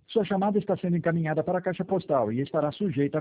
Sua chamada está sendo encaminhada para a caixa postal e estará sujeita a